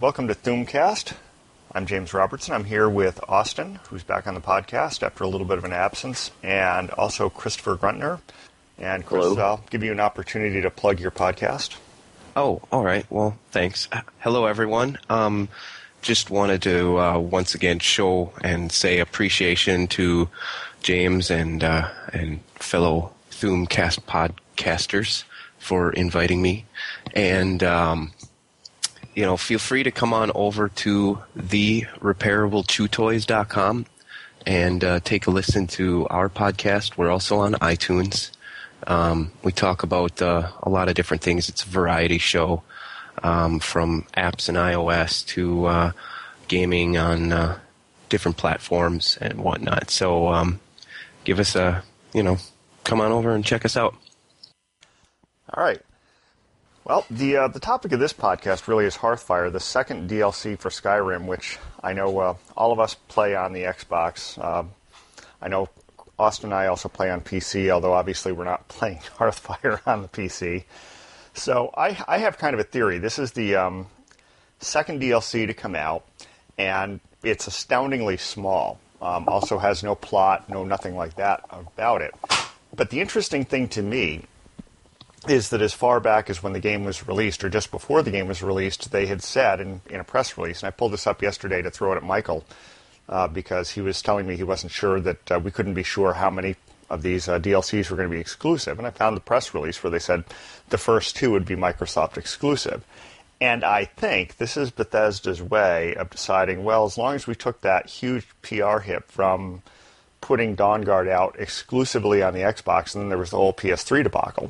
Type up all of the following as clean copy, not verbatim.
welcome to Thuumcast. I'm James Robertson. I'm here with Austin, who's back on the podcast after a little bit of an absence, and also Christopher Gruntner. And Chris, hello. I'll give you an opportunity to plug your podcast. Oh, all right. Well, thanks. Hello, everyone. Just wanted to once again show and say appreciation to James and fellow Thuumcast podcasters for inviting me. And feel free to come on over to therepairableChewToys.com and take a listen to our podcast. We're also on iTunes. We talk about a lot of different things. It's a variety show, from apps and iOS to gaming on different platforms and whatnot. So give us come on over and check us out. All right. Well, the topic of this podcast really is Hearthfire, the second DLC for Skyrim, which I know all of us play on the Xbox. I know Austin and I also play on PC, although obviously we're not playing Hearthfire on the PC. So I have kind of a theory. This is the second DLC to come out, and it's astoundingly small. Also has no plot, nothing like that about it. But the interesting thing to me is that as far back as when the game was released, or just before the game was released, they had said in a press release, and I pulled this up yesterday to throw it at Michael, because he was telling me he wasn't sure that we couldn't be sure how many of these DLCs were going to be exclusive. And I found the press release where they said the first two would be Microsoft exclusive. And I think this is Bethesda's way of deciding, well, as long as we took that huge PR hit from putting Dawnguard out exclusively on the Xbox, and then there was the whole PS3 debacle,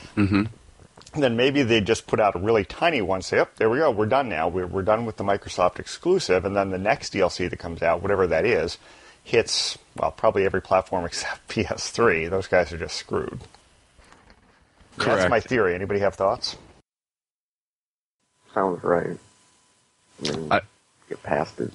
then maybe they just put out a really tiny one, say, there we go, we're done now. We're done with the Microsoft exclusive, and then the next DLC that comes out, whatever that is, hits, well, probably every platform except PS3. Those guys are just screwed. Correct. That's my theory. Anybody have thoughts? Sounds right. Get past it.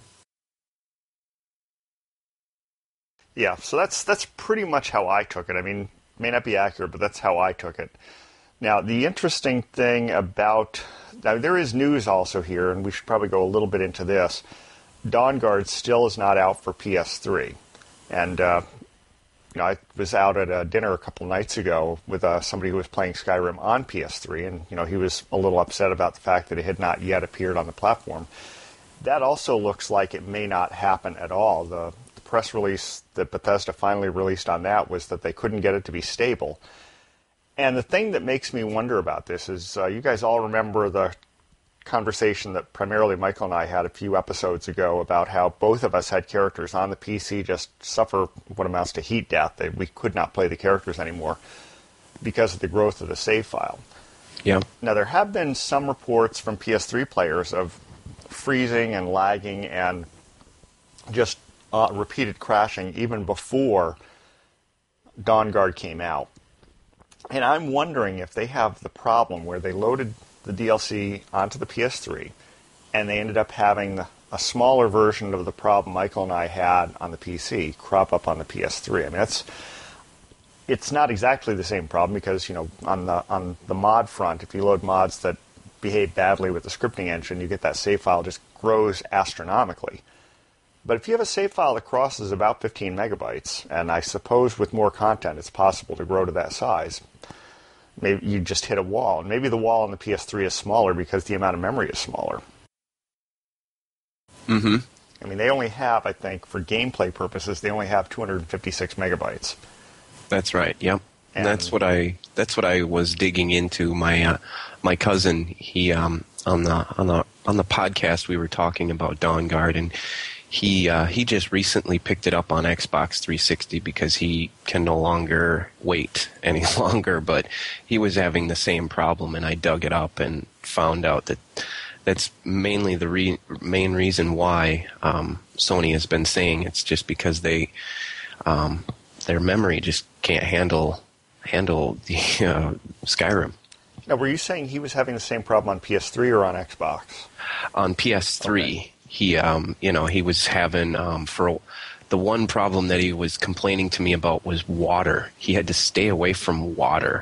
Yeah, so that's pretty much how I took it. I mean, it may not be accurate, but that's how I took it. Now, the interesting thing about... Now, there is news also here, and we should probably go a little bit into this. Dawnguard still is not out for PS3. And, I was out at a dinner a couple nights ago with somebody who was playing Skyrim on PS3, and, he was a little upset about the fact that it had not yet appeared on the platform. That also looks like it may not happen at all. The press release that Bethesda finally released on that was that they couldn't get it to be stable. And the thing that makes me wonder about this is you guys all remember the conversation that primarily Michael and I had a few episodes ago about how both of us had characters on the PC just suffer what amounts to heat death. We could not play the characters anymore because of the growth of the save file. Yeah. Now, there have been some reports from PS3 players of freezing and lagging and just repeated crashing even before Dawnguard came out. And I'm wondering if they have the problem where they loaded the DLC onto the PS3 and they ended up having a smaller version of the problem Michael and I had on the PC crop up on the PS3. I mean, it's not exactly the same problem because, on the mod front, if you load mods that behave badly with the scripting engine, you get that save file just grows astronomically. But if you have a save file that crosses about 15 megabytes, and I suppose with more content it's possible to grow to that size, maybe you just hit a wall. And maybe the wall on the PS3 is smaller because the amount of memory is smaller. Mm-hmm. I mean, they only have, I think, for gameplay purposes, they only have 256 megabytes. That's right. Yep. And that's what I was digging into. My cousin, he on the podcast we were talking about Dawnguard, and he just recently picked it up on Xbox 360 because he can no longer wait any longer, but he was having the same problem, and I dug it up and found out that that's mainly the main reason why Sony has been saying it's just because they their memory just can't handle the Skyrim. Now, were you saying he was having the same problem on PS3 or on Xbox? On PS3. Okay. He was having, for the one problem that he was complaining to me about was water. He had to stay away from water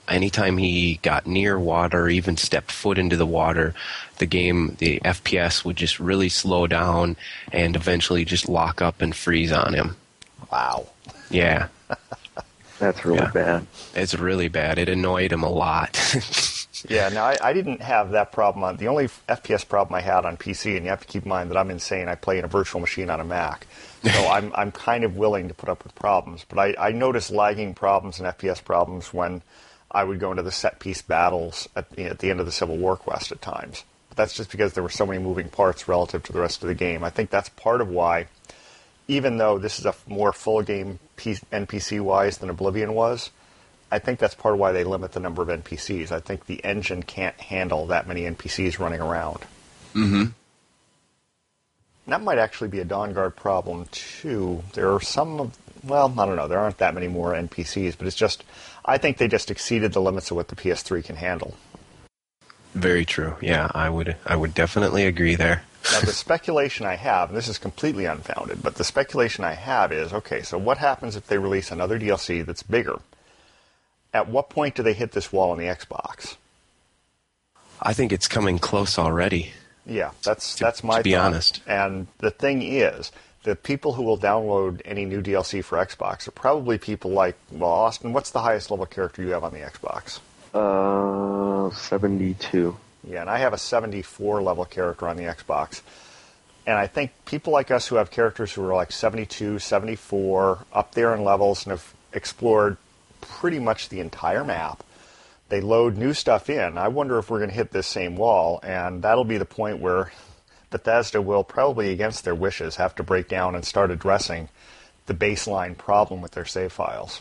anytime he got near water, or even stepped foot into the water, the FPS would just really slow down and eventually just lock up and freeze on him. Wow. Yeah. That's really bad. It's really bad. It annoyed him a lot. Yeah, no, I didn't have that problem. The only FPS problem I had on PC, and you have to keep in mind that I'm insane, I play in a virtual machine on a Mac. So I'm kind of willing to put up with problems. But I noticed lagging problems and FPS problems when I would go into the set-piece battles at the end of the Civil War quest at times. But that's just because there were so many moving parts relative to the rest of the game. I think that's part of why, even though this is a more full game NPC-wise than Oblivion was, I think that's part of why they limit the number of NPCs. I think the engine can't handle that many NPCs running around. Mm-hmm. That might actually be a Dawnguard problem, too. There are I don't know, there aren't that many more NPCs, but it's just, I think they just exceeded the limits of what the PS3 can handle. Very true. Yeah, I would definitely agree there. Now, the speculation I have, and this is completely unfounded, but the speculation I have is, okay, so what happens if they release another DLC that's bigger? At what point do they hit this wall on the Xbox? I think it's coming close already. Yeah, that's my thought. To be honest. And the thing is, the people who will download any new DLC for Xbox are probably people like, well, Austin, what's the highest level character you have on the Xbox? 72. Yeah, and I have a 74 level character on the Xbox. And I think people like us who have characters who are like 72, 74, up there in levels and have explored pretty much the entire map, they load new stuff in. I wonder if we're going to hit this same wall, and that'll be the point where Bethesda will, probably against their wishes, have to break down and start addressing the baseline problem with their save files.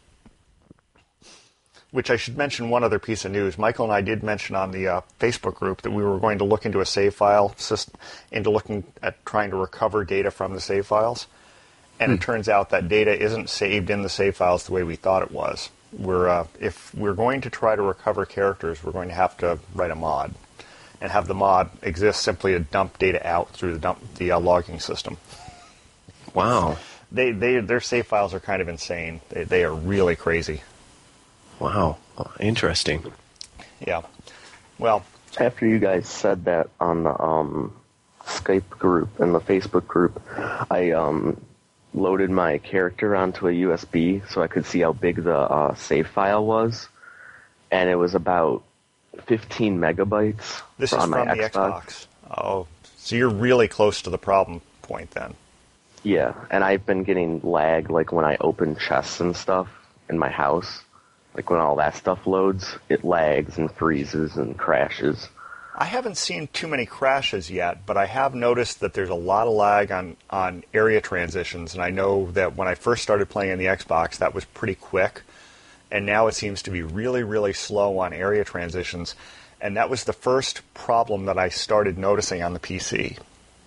Which I should mention one other piece of news. Michael and I did mention on the Facebook group that we were going to look into a save file system, into looking at trying to recover data from the save files. And it turns out that data isn't saved in the save files the way we thought it was. If we're going to try to recover characters, we're going to have to write a mod and have the mod exist simply to dump data out through the logging system. Wow. Their save files are kind of insane. They are really crazy. Wow. Interesting. Yeah. Well, after you guys said that on the Skype group and the Facebook group, I loaded my character onto a USB so I could see how big the save file was, and it was about 15 megabytes. This is from the Xbox. Oh, so you're really close to the problem point then. Yeah, and I've been getting lag like when I open chests and stuff in my house. Like when all that stuff loads, it lags and freezes and crashes. I haven't seen too many crashes yet, but I have noticed that there's a lot of lag on area transitions, and I know that when I first started playing on the Xbox, that was pretty quick, and now it seems to be really, really slow on area transitions, and that was the first problem that I started noticing on the PC.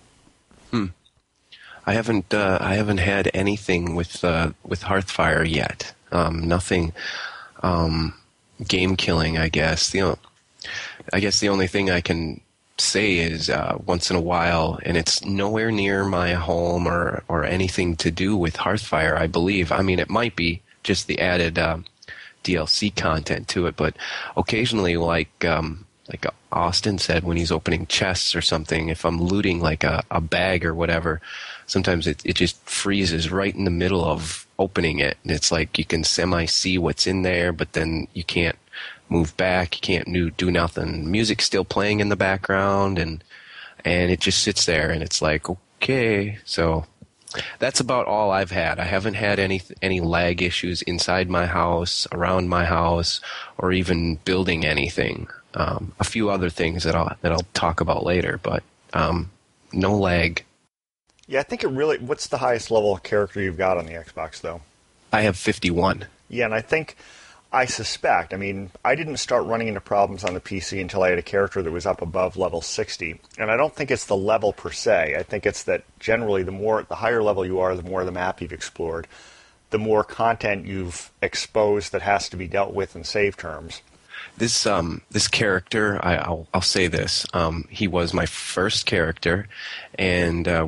I haven't had anything with Hearthfire yet. Nothing game killing, I guess. I guess the only thing I can say is once in a while, and it's nowhere near my home or anything to do with Hearthfire, I believe. I mean, it might be just the added DLC content to it, but occasionally, like Austin said, when he's opening chests or something, if I'm looting like a bag or whatever, sometimes it just freezes right in the middle of opening it. And it's like you can semi-see what's in there, but then you can't move back, you can't do nothing. Music's still playing in the background, and it just sits there, and it's like, okay. So that's about all I've had. I haven't had any lag issues inside my house, around my house, or even building anything. A few other things that I'll talk about later, but no lag. Yeah, I think what's the highest level character you've got on the Xbox, though? I have 51. Yeah, and I suspect, I mean, I didn't start running into problems on the PC until I had a character that was up above level 60. And I don't think it's the level per se. I think it's that generally the higher level you are, the more the map you've explored, the more content you've exposed that has to be dealt with in save terms. This character, I'll say this, he was my first character, and when I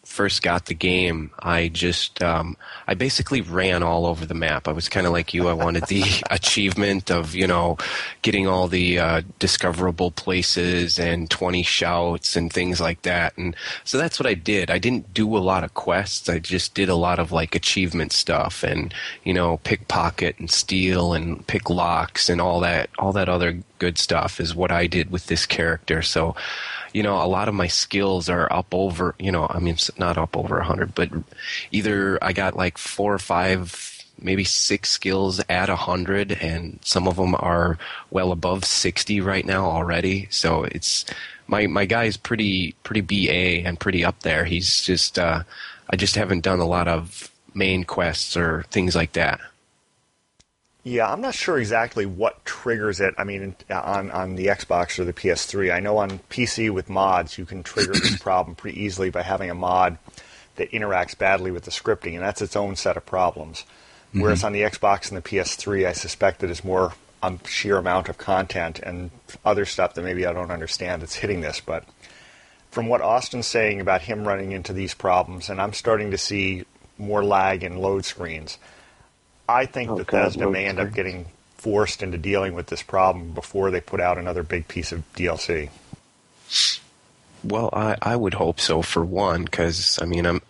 first got the game, I just I basically ran all over the map. I was kind of like you. I wanted the achievement of, getting all the discoverable places and 20 shouts and things like that. And so that's what I did. I didn't do a lot of quests. I just did a lot of like achievement stuff and, pickpocket and steal and pick locks and all that other good stuff is what I did with this character. So, a lot of my skills are up over, not up over 100, but either I got like 4 or 5, maybe 6 skills at 100, and some of them are well above 60 right now already. So it's my guy is pretty BA and pretty up there. He's just I just haven't done a lot of main quests or things like that. Yeah, I'm not sure exactly what triggers it. I mean, on the Xbox or the PS3. I know on PC with mods, you can trigger this problem pretty easily by having a mod that interacts badly with the scripting, and that's its own set of problems. Mm-hmm. Whereas on the Xbox and the PS3, I suspect that it's more sheer amount of content and other stuff that maybe I don't understand that's hitting this. But from what Austin's saying about him running into these problems, and I'm starting to see more lag in load screens, I think Bethesda may end up getting forced into dealing with this problem before they put out another big piece of DLC. Well, I would hope so for one, because I mean,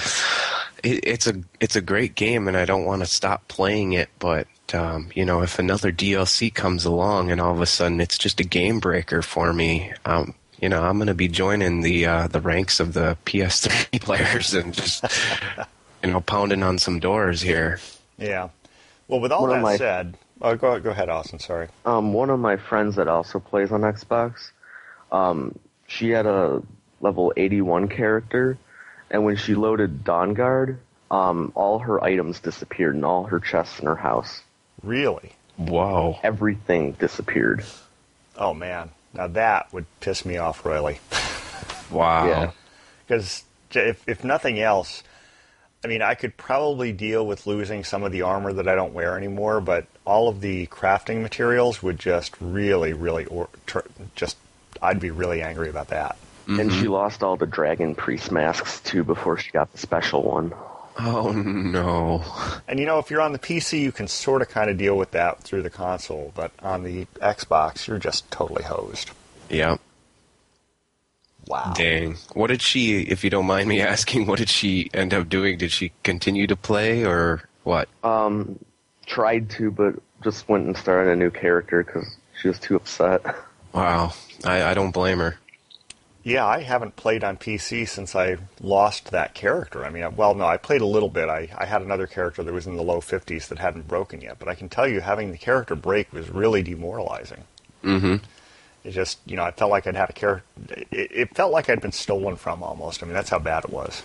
it's a great game, and I don't want to stop playing it. But if another DLC comes along and all of a sudden it's just a game breaker for me, I'm going to be joining the ranks of the PS3 players and just pounding on some doors here. Yeah. Well, with all that said, go ahead, Austin. Sorry. One of my friends that also plays on Xbox, she had a level 81 character, and when she loaded Dawnguard, all her items disappeared and all her chests in her house. Really? Wow. Everything disappeared. Oh, man. Now that would piss me off royally. Wow. Yeah. Because if nothing else, I mean, I could probably deal with losing some of the armor that I don't wear anymore, but all of the crafting materials would just really, really, I'd be really angry about that. Mm-hmm. And she lost all the Dragon Priest masks, too, before she got the special one. Oh, no. And, if you're on the PC, you can sort of kind of deal with that through the console, but on the Xbox, you're just totally hosed. Yeah. Wow. Dang. What did she, if you don't mind me asking, what did she end up doing? Did she continue to play, or what? Tried to, but just went and started a new character because she was too upset. Wow. I don't blame her. Yeah, I haven't played on PC since I lost that character. I mean, I played a little bit. I had another character that was in the low 50s that hadn't broken yet, but I can tell you having the character break was really demoralizing. Mm-hmm. It just, I felt like I'd had a character. It felt like I'd been stolen from almost. I mean, that's how bad it was.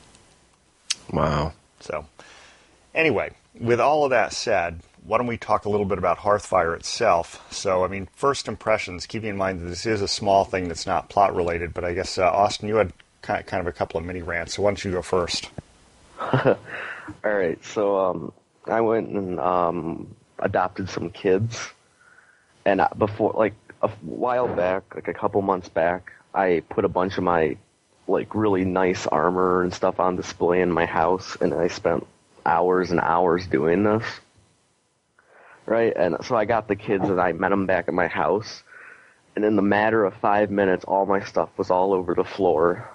Wow. So, anyway, with all of that said, why don't we talk a little bit about Hearthfire itself? So, I mean, first impressions, keeping in mind that this is a small thing that's not plot related, but I guess, Austin, you had kind of a couple of mini rants, so why don't you go first? All right, so I went and adopted some kids, and before, like, a while back, like a couple months back, I put a bunch of my really nice armor and stuff on display in my house, and I spent hours and hours doing this. Right? And so I got the kids and I met them back at my house, and in the matter of 5 minutes, all my stuff was all over the floor.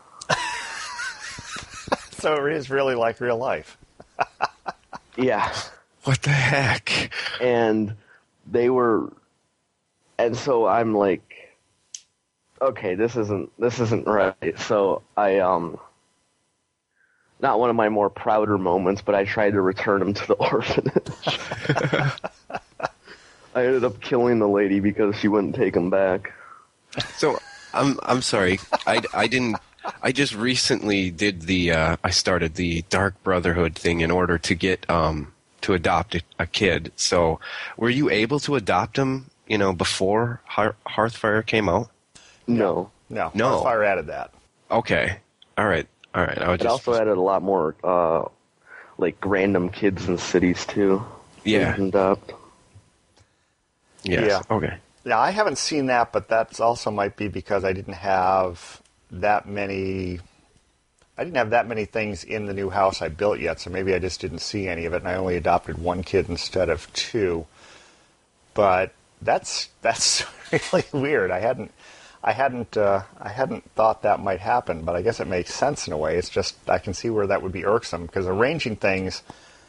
So it is really like real life. Yeah. What the heck? And so I'm like, okay, this isn't right. So I, not one of my more prouder moments, but I tried to return them to the orphanage. I ended up killing the lady because she wouldn't take them back. So I'm sorry. I just recently did I started the Dark Brotherhood thing in order to get to adopt a kid. So were you able to adopt him, before Hearthfire came out? No. Hearthfire added that. Okay. All right. It also added a lot more random kids in cities too. Yeah. Adopt. Yes. Yeah. Okay. Yeah, I haven't seen that, but that also might be because I didn't have that many didn't have that many things in the new house I built yet, so maybe I just didn't see any of it, and I only adopted one kid instead of two. But that's really weird. I hadn't thought that might happen, but I guess it makes sense in a way. It's just I can see where that would be irksome, because arranging things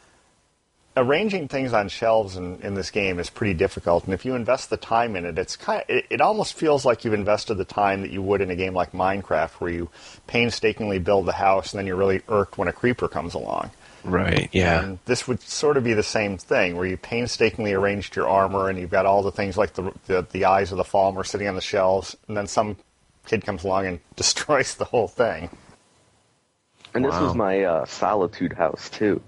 on shelves in this game is pretty difficult, and if you invest the time in it, it almost feels like you've invested the time that you would in a game like Minecraft, where you painstakingly build the house and then you're really irked when a creeper comes along. Right, yeah. And this would sort of be the same thing, where you painstakingly arranged your armor and you've got all the things like the eyes of the Falmer sitting on the shelves, and then some kid comes along and destroys the whole thing. And this was my Solitude house, too.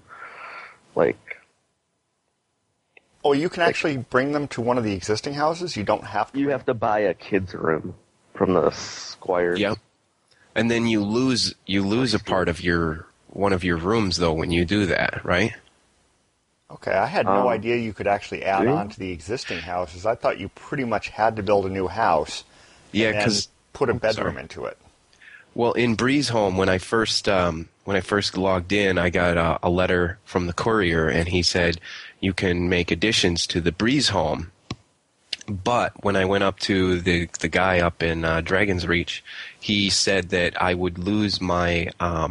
Oh, you can actually bring them to one of the existing houses? You don't have to? You have to buy a kid's room from the squires. Yep. And then you lose a part of one of your rooms, though, when you do that, right? Okay, I had no idea you could actually add on to the existing houses. I thought you pretty much had to build a new house and put a bedroom into it. Well, in Breeze Home, when I first logged in, I got a letter from the courier, and he said you can make additions to the Breeze Home. But when I went up to the guy up in Dragon's Reach, he said that I would lose my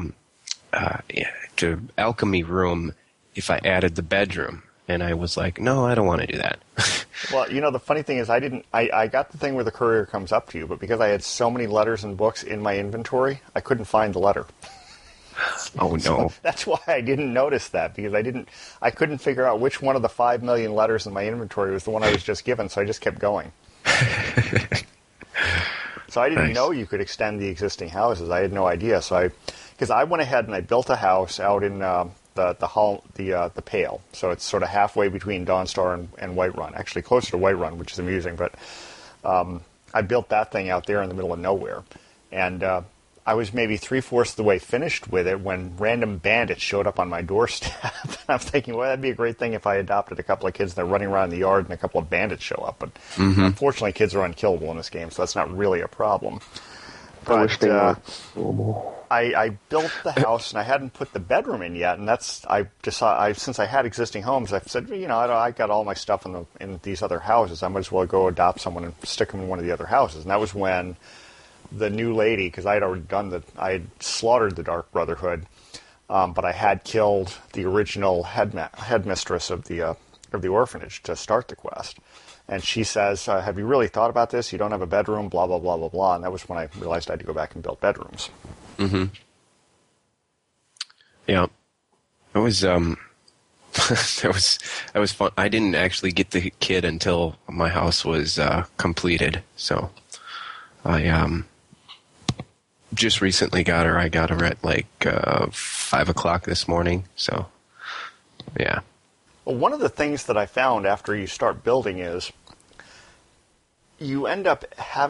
alchemy room if I added the bedroom. And I was like, no, I don't want to do that. Well, the funny thing is I got the thing where the courier comes up to you, but because I had so many letters and books in my inventory, I couldn't find the letter. Oh, no. So that's why I didn't notice that, because I couldn't figure out which one of the 5 million letters in my inventory was the one I was just given, so I just kept going. So I didn't know you could extend the existing houses. I had no idea. Because I went ahead and I built a house out in the Pale. So it's sort of halfway between Dawnstar and Whiterun. Actually, closer to Whiterun, which is amusing. But I built that thing out there in the middle of nowhere, and I was maybe 3/4 of the way finished with it when random bandits showed up on my doorstep. I'm thinking, well, that'd be a great thing if I adopted a couple of kids and they're running around the yard and a couple of bandits show up. But unfortunately, kids are unkillable in this game, so that's not really a problem. But I wish they were killable. I built the house and I hadn't put the bedroom in yet, and I decided since I had existing homes, I said, I got all my stuff in these other houses. I might as well go adopt someone and stick them in one of the other houses. And that was when the new lady, because I had already I had slaughtered the Dark Brotherhood, but I had killed the original headmistress of the orphanage to start the quest. And she says, have you really thought about this? You don't have a bedroom, blah, blah, blah, blah, blah. And that was when I realized I had to go back and build bedrooms. Mm-hmm. Yeah. It was, that was fun. I didn't actually get the kid until my house was completed. So I just recently got her. I got her at 5 o'clock this morning. So, yeah. Well, one of the things that I found after you start building is you end up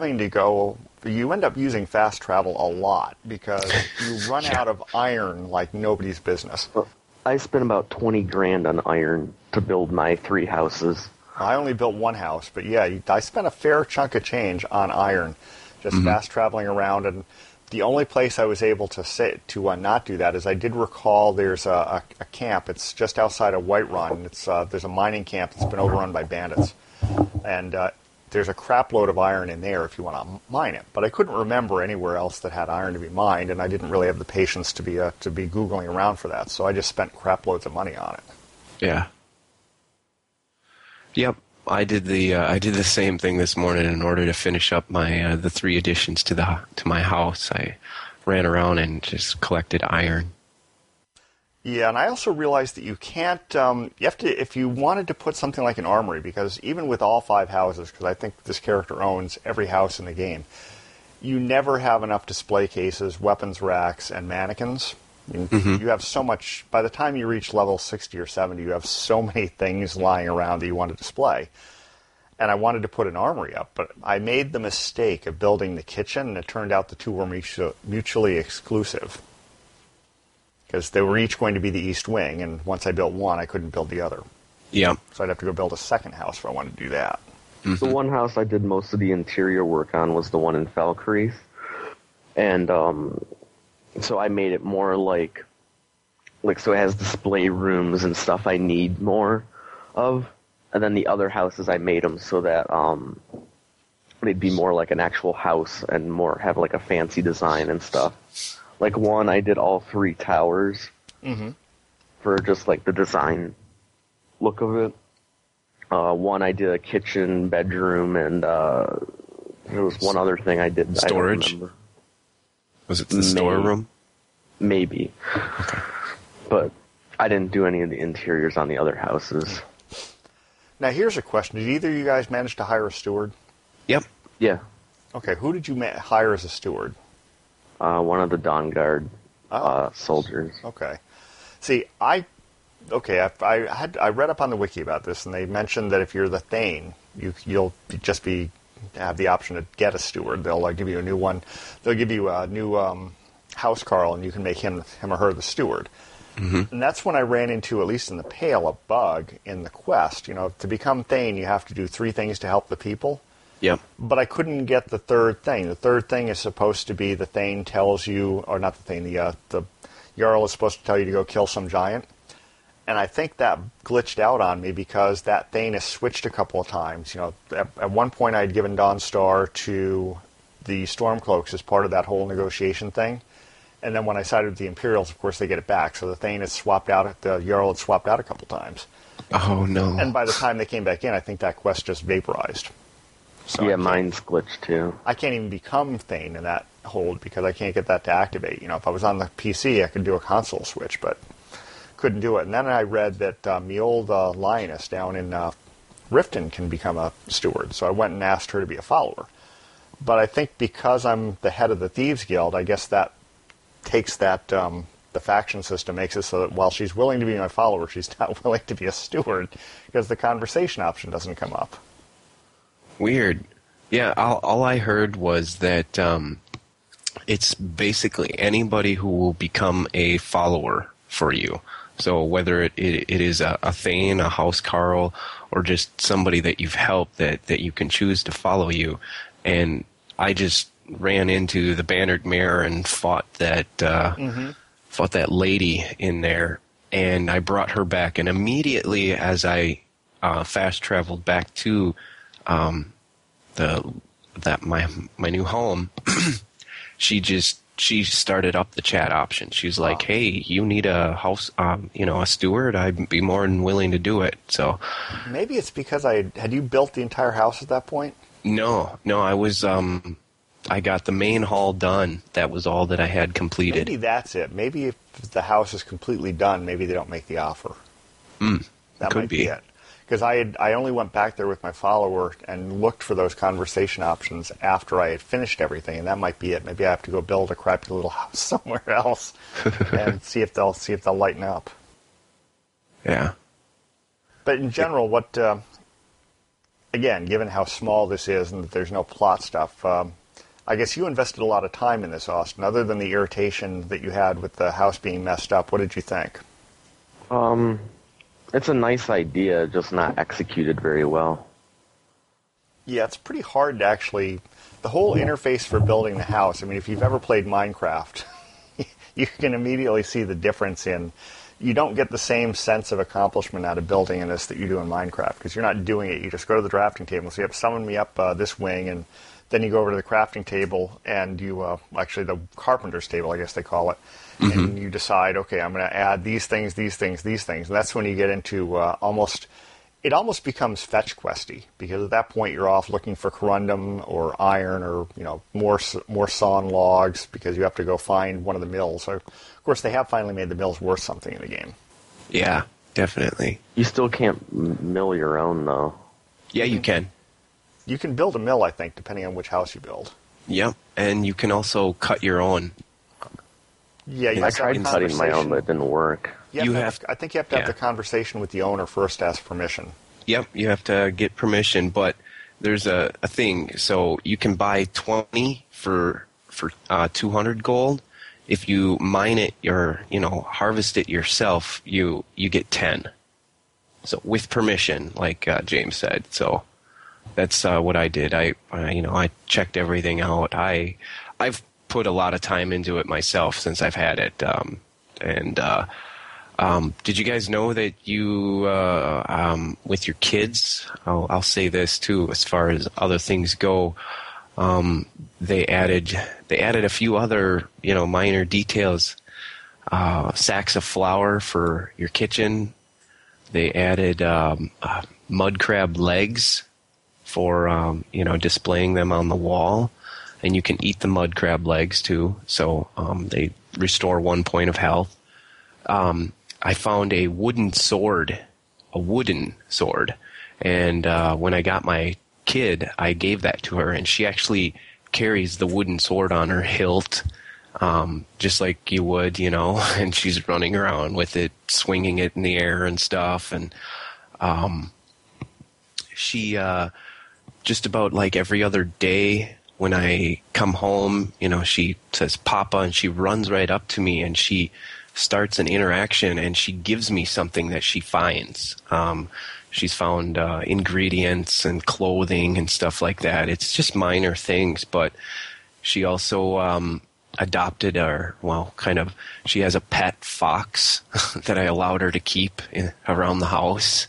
using fast travel a lot because you run out of iron like nobody's business. Well, I spent about $20,000 on iron to build my 3 houses. I only built one house, but yeah, I spent a fair chunk of change on iron, just fast traveling around. And the only place I was able to not do that is I did recall there's a camp. It's just outside of Whiterun. There's a mining camp that's been overrun by bandits, and there's a crap load of iron in there if you want to mine it. But I couldn't remember anywhere else that had iron to be mined, and I didn't really have the patience to be googling around for that. So I just spent crap loads of money on it. Yeah. Yep. I did the same thing this morning in order to finish up my the 3 additions to my house. I ran around and just collected iron. Yeah, and I also realized that you can't. You have to, if you wanted to put something like an armory, because even with all 5 houses, because I think this character owns every house in the game, you never have enough display cases, weapons racks, and mannequins. You have so much. By the time you reach level 60 or 70, you have so many things lying around that you want to display. And I wanted to put an armory up, but I made the mistake of building the kitchen, and it turned out the 2 were mutually exclusive. Because they were each going to be the east wing, and once I built one, I couldn't build the other. Yeah. So I'd have to go build a second house if I wanted to do that. The one house I did most of the interior work on was the one in Falkreath. And So I made it more like so it has display rooms and stuff I need more of. And then the other houses I made them so that they'd be more like an actual house and more have like a fancy design and stuff. Like one, I did all 3 towers for just like the design look of it. One, I did a kitchen, bedroom, and there was one other thing I did. Storage? I don't remember. Was it the storeroom? Maybe. Okay. But I didn't do any of the interiors on the other houses. Now, here's a question. Did either of you guys manage to hire a steward? Yep. Yeah. Okay, who did you hire as a steward? One of the Dawn Guard soldiers. Okay. See, I read up on the wiki about this, and they mentioned that if you're the Thane, you'll just have the option to get a steward. They'll give you a new one. They'll give you a new housecarl, and you can make him or her the steward. Mm-hmm. And that's when I ran into, at least in the Pale, a bug in the quest. You know, to become Thane, you have to do 3 things to help the people. Yep. But I couldn't get the third thing. The third thing is supposed to be the Thane tells you, or not the Thane, the Jarl is supposed to tell you to go kill some giant. And I think that glitched out on me because that Thane has switched a couple of times. You know, at one point I had given Dawnstar to the Stormcloaks as part of that whole negotiation thing. And then when I sided with the Imperials, of course, they get it back. So the Thane has swapped out, the Jarl had swapped out a couple times. Oh, no. And by the time they came back in, I think that quest just vaporized. So yeah, mine's glitched too. I can't even become Thane in that hold because I can't get that to activate. You know, if I was on the PC, I could do a console switch, but couldn't do it. And then I read that my old lioness down in Riften can become a steward. So I went and asked her to be a follower. But I think because I'm the head of the Thieves Guild, I guess that takes that, the faction system makes it so that while she's willing to be my follower, she's not willing to be a steward because the conversation option doesn't come up. Weird. Yeah, all I heard was that it's basically anybody who will become a follower for you. So whether it is a Thane, a housecarl, or just somebody that you've helped that you can choose to follow you. And I just ran into the Bannered Mare and fought that lady in there, and I brought her back. And immediately as I fast traveled back to my new home, she started up the chat option. She's like, "Hey, you need a house, a steward? I'd be more than willing to do it." So maybe it's because had you built the entire house at that point? No, I was I got the main hall done. That was all that I had completed. Maybe that's it. Maybe if the house is completely done, maybe they don't make the offer. That could might be it. Because I only went back there with my follower and looked for those conversation options after I had finished everything, and that might be it. Maybe I have to go build a crappy little house somewhere else and see if they'll lighten up. Yeah. But in general, what again, given how small this is and that there's no plot stuff, I guess you invested a lot of time in this, Austin. Other than the irritation that you had with the house being messed up, what did you think? It's a nice idea, just not executed very well. Yeah, it's pretty hard to actually... The whole interface for building the house, I mean, if you've ever played Minecraft, you can immediately see the difference in... You don't get the same sense of accomplishment out of building in this that you do in Minecraft, because you're not doing it. You just go to the drafting table and say, yep, summon me up this wing, and then you go over to the crafting table, and you... actually, the carpenter's table, I guess they call it. Mm-hmm. And you decide, okay, I'm going to add these things, these things, these things. And that's when you get into it almost becomes fetch questy, because at that point you're off looking for corundum or iron or, more sawn logs, because you have to go find one of the mills. So, of course, they have finally made the mills worth something in the game. Yeah, definitely. You still can't mill your own, though. Yeah, you can. You can build a mill, I think, depending on which house you build. Yep, and you can also cut your own. Yeah, I tried cutting my own, but it didn't work. I think you have to have the conversation with the owner first to ask permission. Yep, you have to get permission, but there's a thing. So you can buy 20 for 200 gold. If you mine it or harvest it yourself, you get 10. So with permission, like James said. So that's what I did. I checked everything out. I've put a lot of time into it myself since I've had it. Did you guys know that you, with your kids, I'll say this too, as far as other things go, they added a few other, minor details, sacks of flour for your kitchen. They added, mud crab legs for, displaying them on the wall, and you can eat the mud crab legs too. So, they restore 1 point of health. I found a wooden sword, and when I got my kid, I gave that to her, and she actually carries the wooden sword on her hilt, just like you would, and she's running around with it, swinging it in the air and stuff, and she just about like every other day when I come home, she says Papa, and she runs right up to me, and she starts an interaction, and she gives me something that she finds. She's found ingredients and clothing and stuff like that. It's just minor things, but she also adopted she has a pet fox that I allowed her to keep around the house.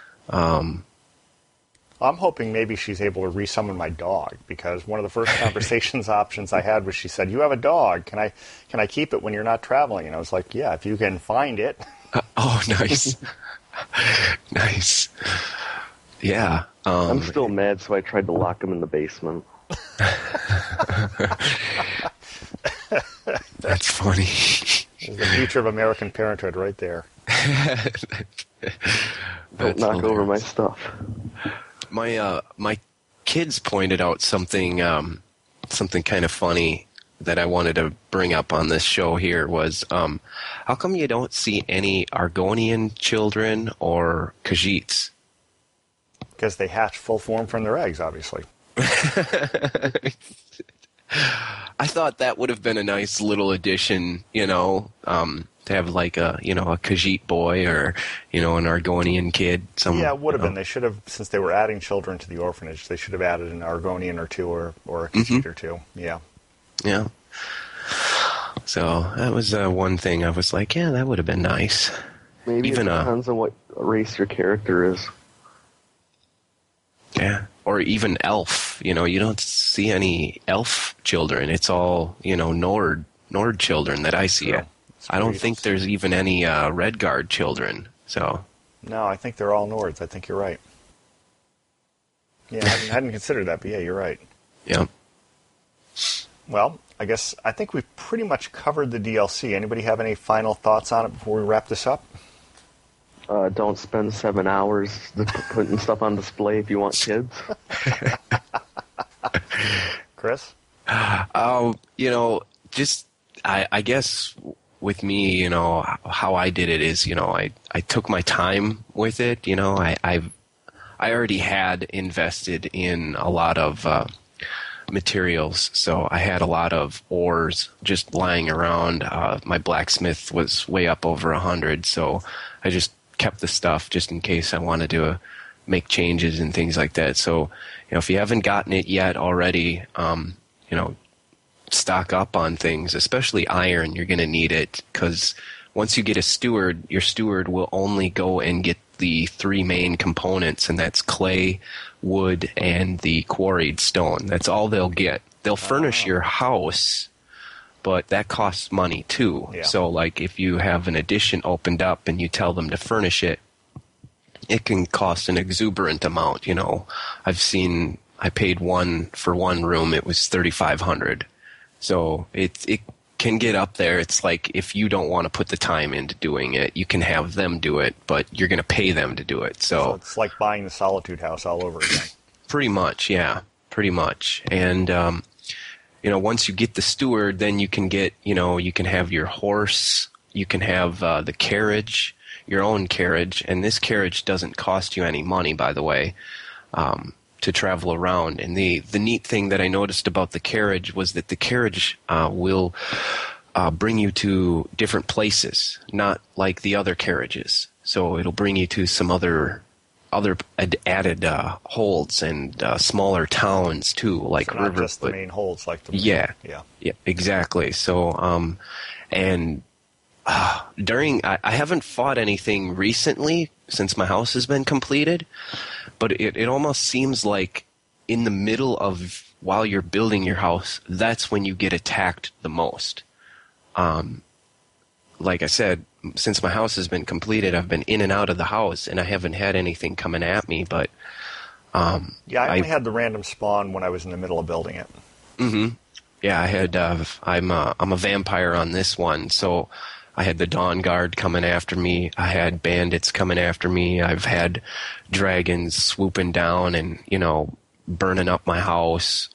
I'm hoping maybe she's able to resummon my dog, because one of the first conversations options I had was she said, "You have a dog. Can I keep it when you're not traveling?" And I was like, "Yeah, if you can find it." Oh, nice. Nice. Yeah. I'm still mad, so I tried to lock him in the basement. That's funny. There's the future of American parenthood right there. Don't knock over my stuff. My kids pointed out something kind of funny that I wanted to bring up on this show here was, how come you don't see any Argonian children or Khajiits? Because they hatch full form from their eggs, obviously. I thought that would have been a nice little addition, to have like a Khajiit boy or, an Argonian kid. Yeah, it would have been. They should have, since they were adding children to the orphanage, they should have added an Argonian or two or a Khajiit or two. Yeah. Yeah. So that was one thing I was like, yeah, that would have been nice. Maybe it depends on what race your character is. Yeah. Or even elf. You don't see any elf children. It's all, Nord children that I see. Sure. I don't think there's even any Redguard children. So. No, I think they're all Nords. I think you're right. Yeah, I hadn't considered that, but yeah, you're right. Yeah. Well, I think we've pretty much covered the DLC. Anybody have any final thoughts on it before we wrap this up? Don't spend 7 hours putting stuff on display if you want kids. Chris? I guess with me, how I did it is, I took my time with it. I already had invested in a lot of materials, so I had a lot of ores just lying around. My blacksmith was way up over 100, so I just kept the stuff just in case I wanted to make changes and things like that. So, if you haven't gotten it yet already, stock up on things, especially iron. You're going to need it, because once you get a steward, your steward will only go and get the 3 main components, and that's clay, wood, and the quarried stone. That's all they'll get. They'll furnish your house, but that costs money too. Yeah. So like if you have an addition opened up and you tell them to furnish it, it can cost an exuberant amount. I paid for one room, it was $3,500. So it can get up there. It's like if you don't want to put the time into doing it, you can have them do it, but you're going to pay them to do it. So it's like buying the Solitude house all over again. Pretty much, yeah. Pretty much. And, once you get the steward, then you can get, you can have your horse, you can have the carriage, your own carriage, and this carriage doesn't cost you any money, by the way, to travel around. And the neat thing that I noticed about the carriage was that the carriage will bring you to different places, not like the other carriages. So it'll bring you to some other other added holds and smaller towns too, like so not River. just the main holds, like the yeah, exactly. So and during I haven't fought anything recently since my house has been completed, but it almost seems like in the middle of while you're building your house, that's when you get attacked the most. Like I said, since my house has been completed, I've been in and out of the house, and I haven't had anything coming at me. But I only had the random spawn when I was in the middle of building it. Mm-hmm. Yeah, I had. I'm a vampire on this one, so I had the Dawn Guard coming after me. I had bandits coming after me. I've had dragons swooping down and burning up my house.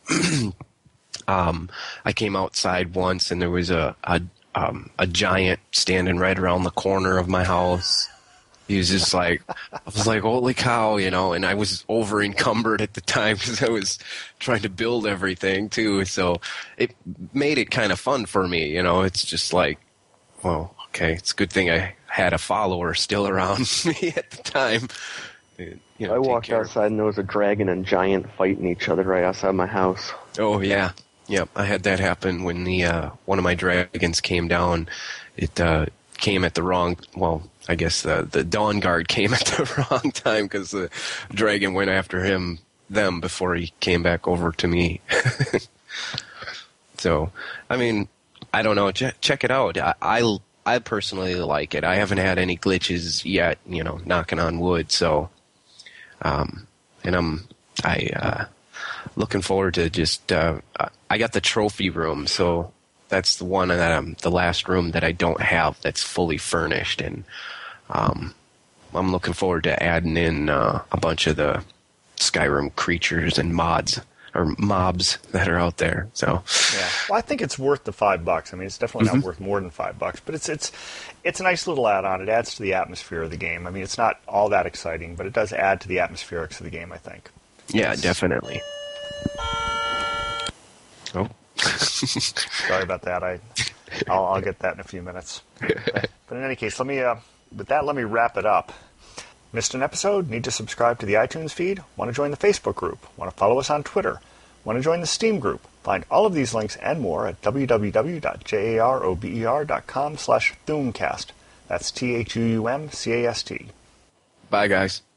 I came outside once, and there was a giant standing right around the corner of my house. He was just like, I was like, holy cow, and I was over encumbered at the time because I was trying to build everything too. So it made it kind of fun for me. It's just like, well, okay, it's a good thing I had a follower still around me at the time. I walked outside and there was a dragon and giant fighting each other right outside my house. Oh, yeah. Yep, I had that happen when the one of my dragons came down. It came at the wrong. Well, I guess the Dawn Guard came at the wrong time because the dragon went after them before he came back over to me. So, I mean, I don't know. Check it out. I personally like it. I haven't had any glitches yet. Knocking on wood. So, and I'm looking forward to just. I got the trophy room, so that's the one that the last room that I don't have that's fully furnished, and I'm looking forward to adding in a bunch of the Skyrim creatures and mobs that are out there. So yeah, well, I think it's worth the $5. I mean, it's definitely not worth more than $5, but it's a nice little add-on. It adds to the atmosphere of the game. I mean, it's not all that exciting, but it does add to the atmospherics of the game, I think. Yeah, definitely. Oh, sorry about that. I'll get that in a few minutes. But in any case, let me wrap it up. Missed an episode? Need to subscribe to the iTunes feed? Want to join the Facebook group? Want to follow us on Twitter? Want to join the Steam group? Find all of these links and more at www.jarober.com/Thuumcast. That's THUUMCAST. bye, guys.